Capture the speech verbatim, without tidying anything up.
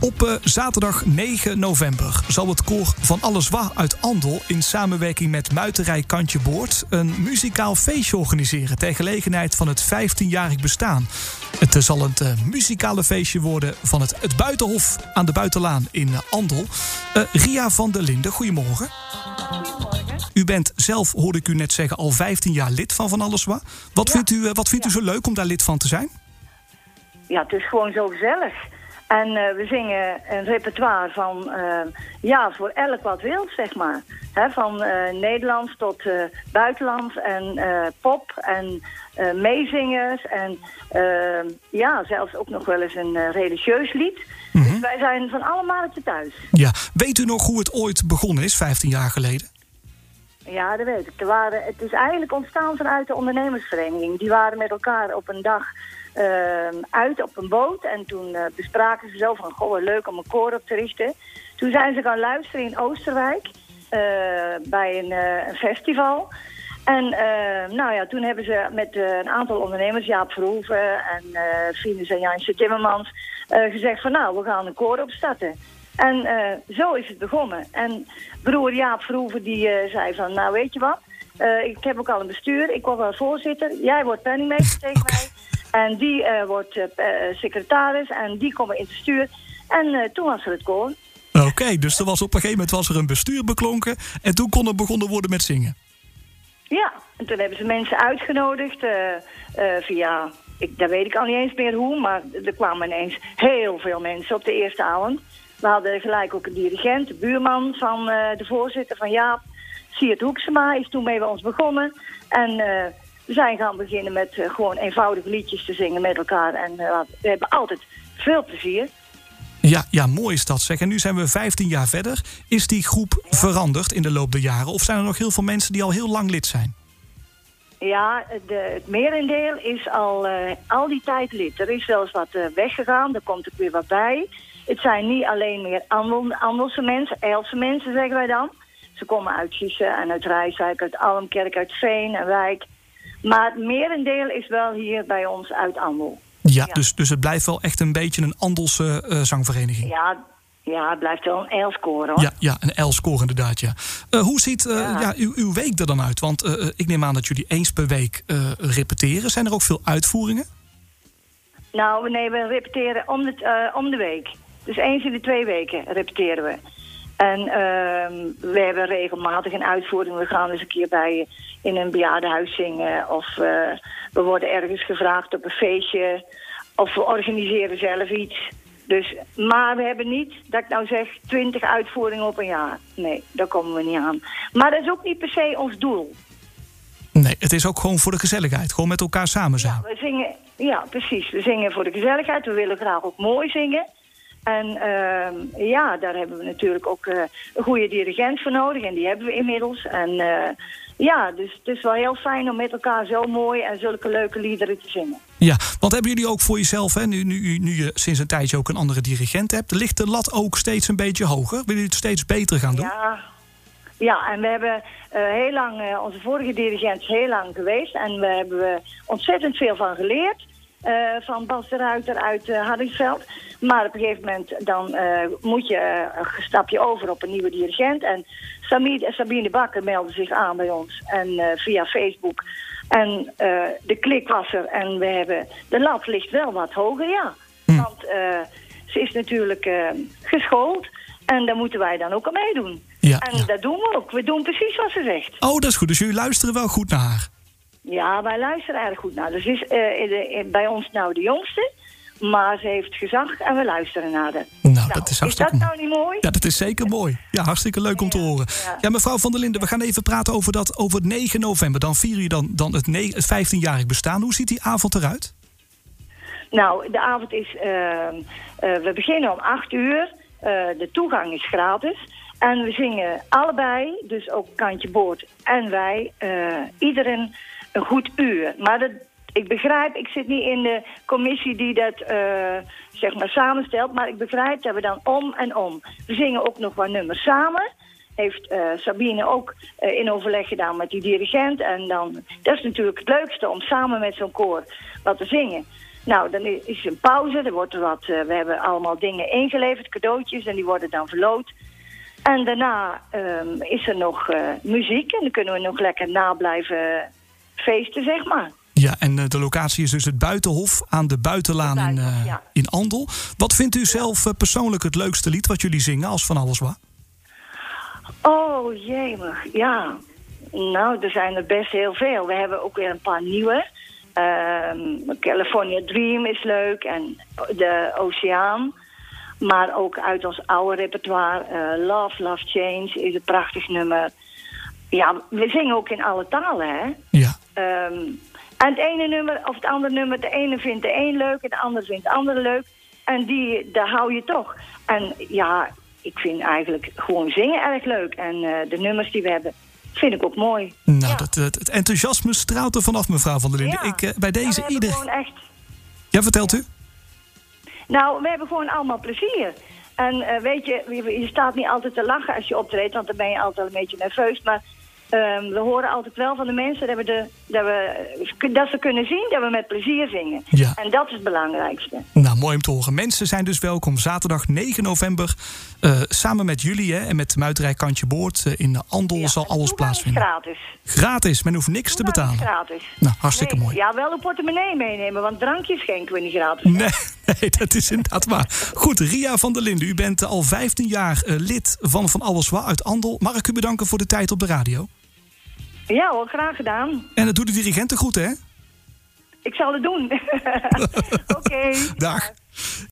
Op uh, zaterdag negen november zal het koor Van Alles Wa uit Andel in samenwerking met Muiterij Kantje Boord een muzikaal feestje organiseren ter gelegenheid van het vijftienjarig bestaan. Het uh, zal een uh, muzikale feestje worden van het, het Buitenhof aan de Buitenlaan in uh, Andel. Uh, Ria van der Linden, goedemorgen. Goedemorgen. U bent zelf, hoorde ik u net zeggen, al vijftien jaar lid van Van Alles Wa. Wat ja. vindt, u, uh, wat vindt ja. u zo leuk om daar lid van te zijn? Ja, het is gewoon zo gezellig. En uh, we zingen een repertoire van, uh, ja, voor elk wat wil, zeg maar. He, van uh, Nederlands tot uh, buitenlands en uh, pop en uh, meezingers. En uh, ja, zelfs ook nog wel eens een uh, religieus lied. Mm-hmm. Dus wij zijn van alle markten thuis. Ja, weet u nog hoe het ooit begonnen is, vijftien jaar geleden? Ja, dat weet ik. Er waren, het is eigenlijk ontstaan vanuit de ondernemersvereniging. Die waren met elkaar op een dag uh, uit op een boot. En toen uh, bespraken ze zo van, goh, leuk om een koor op te richten. Toen zijn ze gaan luisteren in Oosterwijk. Uh, bij een, uh, een festival. En uh, nou ja, toen hebben ze met uh, een aantal ondernemers, Jaap Verhoeven en uh, Fines en Jansje Timmermans, uh, gezegd van nou, we gaan een koor opstarten. En uh, zo is het begonnen. En broer Jaap Verhoeven die uh, zei van, nou weet je wat, uh, ik heb ook al een bestuur, ik word wel voorzitter, jij wordt penningmeester tegen mij. En die uh, wordt uh, uh, secretaris en die komen in het bestuur. En uh, toen was er het koor. Oké, okay, dus er was op een gegeven moment was er een bestuur beklonken en toen kon er begonnen worden met zingen. Ja, en toen hebben ze mensen uitgenodigd uh, uh, via, ik, daar weet ik al niet eens meer hoe, maar er kwamen ineens heel veel mensen op de eerste avond. We hadden gelijk ook een dirigent, de buurman van uh, de voorzitter van Jaap, Siert Hoeksema, is toen mee bij ons begonnen. En uh, we zijn gaan beginnen met uh, gewoon eenvoudige liedjes te zingen met elkaar en uh, we hebben altijd veel plezier. Ja, ja, mooi is dat zeg. En nu zijn we vijftien jaar verder. Is die groep ja. veranderd in de loop der jaren? Of zijn er nog heel veel mensen die al heel lang lid zijn? Ja, de, het merendeel is al, uh, al die tijd lid. Er is wel eens wat uh, weggegaan, er komt ook weer wat bij. Het zijn niet alleen meer Andel, Andelse mensen, Eelse mensen zeggen wij dan. Ze komen uit Giesen en uit Rijswijk, uit Almkerk, uit Veen en Wijk. Maar het merendeel is wel hier bij ons uit Andel. Ja, ja. Dus, dus het blijft wel echt een beetje een Andelse uh, zangvereniging. Ja, ja, het blijft wel een Elskoor, hoor. Ja, ja een Elskoor inderdaad, ja. Uh, hoe ziet uh, ja. Ja, uw, uw week er dan uit? Want uh, ik neem aan dat jullie eens per week uh, repeteren. Zijn er ook veel uitvoeringen? Nou, nee, we repeteren om de, uh, om de week. Dus eens in de twee weken repeteren we. En uh, we hebben regelmatig een uitvoering. We gaan eens een keer bij in een bejaardenhuis zingen. Of uh, we worden ergens gevraagd op een feestje. Of we organiseren zelf iets. Dus, maar we hebben niet, dat ik nou zeg, twintig uitvoeringen op een jaar. Nee, daar komen we niet aan. Maar dat is ook niet per se ons doel. Nee, het is ook gewoon voor de gezelligheid. Gewoon met elkaar samen zijn. Ja, we zingen, ja, precies. We zingen voor de gezelligheid. We willen graag ook mooi zingen. En uh, ja, daar hebben we natuurlijk ook uh, een goede dirigent voor nodig. En die hebben we inmiddels. En uh, ja, dus het is wel heel fijn om met elkaar zo mooi en zulke leuke liederen te zingen. Ja, want hebben jullie ook voor jezelf, hè, nu, nu, nu je sinds een tijdje ook een andere dirigent hebt, ligt de lat ook steeds een beetje hoger? Willen jullie het steeds beter gaan doen? Ja, ja en we hebben uh, heel lang, uh, onze vorige dirigent is heel lang geweest. En we hebben uh, ontzettend veel van geleerd. Uh, van Bas de Ruiter uit uh, Hardingsveld. Maar op een gegeven moment dan uh, moet je uh, een stapje over op een nieuwe dirigent. En Sabine, Sabine Bakker meldde zich aan bij ons. En uh, via Facebook. En uh, de klik was er. En we hebben, de lat ligt wel wat hoger, ja. Hm. Want uh, ze is natuurlijk uh, geschoold. En daar moeten wij dan ook aan meedoen. Ja, en ja. dat doen we ook. We doen precies wat ze zegt. Oh, dat is goed. Dus jullie luisteren wel goed naar haar. Ja, wij luisteren erg goed naar. Dus is uh, in de, in, bij ons nou de jongste, maar ze heeft gezag en we luisteren naar haar. Nou, nou, dat is hartstikke is dat nou niet mooi? Ja, dat is zeker mooi. Ja, hartstikke leuk om te ja, horen. Ja. ja, mevrouw Van der Linden, we gaan even praten over dat over negen november. Dan vieren je dan, dan het, ne- het vijftienjarig bestaan. Hoe ziet die avond eruit? Nou, de avond is, uh, uh, we beginnen om acht uur. Uh, de toegang is gratis. En we zingen allebei, dus ook Kantje Boord en wij, uh, iedereen een goed uur. Maar dat, ik begrijp, ik zit niet in de commissie die dat uh, zeg maar samenstelt, maar ik begrijp dat we dan om en om. We zingen ook nog wat nummers samen. Heeft uh, Sabine ook uh, in overleg gedaan met die dirigent. En dan, dat is natuurlijk het leukste om samen met zo'n koor wat te zingen. Nou, dan is er een pauze. Er wordt er wat, uh, we hebben allemaal dingen ingeleverd, cadeautjes, en die worden dan verloot. En daarna um, is er nog uh, muziek en dan kunnen we nog lekker na blijven feesten, zeg maar. Ja, en uh, de locatie is dus het Buitenhof aan de Buitenlaan in, uh, ja. in Andel. Wat vindt u zelf uh, persoonlijk het leukste lied wat jullie zingen als Van Alles Wat? Oh, jemig, ja. Nou, er zijn er best heel veel. We hebben ook weer een paar nieuwe. Uh, California Dream is leuk en de Oceaan. Maar ook uit ons oude repertoire. Uh, Love, Love Change is een prachtig nummer. Ja, we zingen ook in alle talen, hè? Ja. Um, en het ene nummer of het andere nummer, de ene vindt de een leuk en de ander vindt de andere leuk. En die, daar hou je toch. En ja, ik vind eigenlijk gewoon zingen erg leuk. En uh, de nummers die we hebben, vind ik ook mooi. Nou, ja. dat, het, het enthousiasme straalt er vanaf, mevrouw Van der Linden. Ja. Ik, uh, bij deze ja, ieder... gewoon echt... Ja, vertelt u? Nou, we hebben gewoon allemaal plezier. En uh, weet je, je, je staat niet altijd te lachen als je optreedt, want dan ben je altijd een beetje nerveus. Maar um, we horen altijd wel van de mensen dat, we de, dat, we, dat ze kunnen zien dat we met plezier zingen. Ja. En dat is het belangrijkste. Nou, mooi om te horen. Mensen zijn dus welkom zaterdag negen november. Uh, samen met jullie hè, en met Muiterij Kantje Boord uh, in Andel ja, zal alles plaatsvinden. Gratis. Gratis, men hoeft niks Toegang te betalen. Gratis. Nou, hartstikke nee, mooi. Ja, wel een portemonnee meenemen, want drankjes schenken we niet gratis. Nee, nee, dat is inderdaad waar. Goed, Ria van der Linden, u bent al vijftien jaar uh, lid van Van Alles Wat uit Andel. Mag ik u bedanken voor de tijd op de radio? Ja hoor, graag gedaan. En dat doet de dirigenten goed, hè? Ik zal het doen. Oké. Okay. Dag.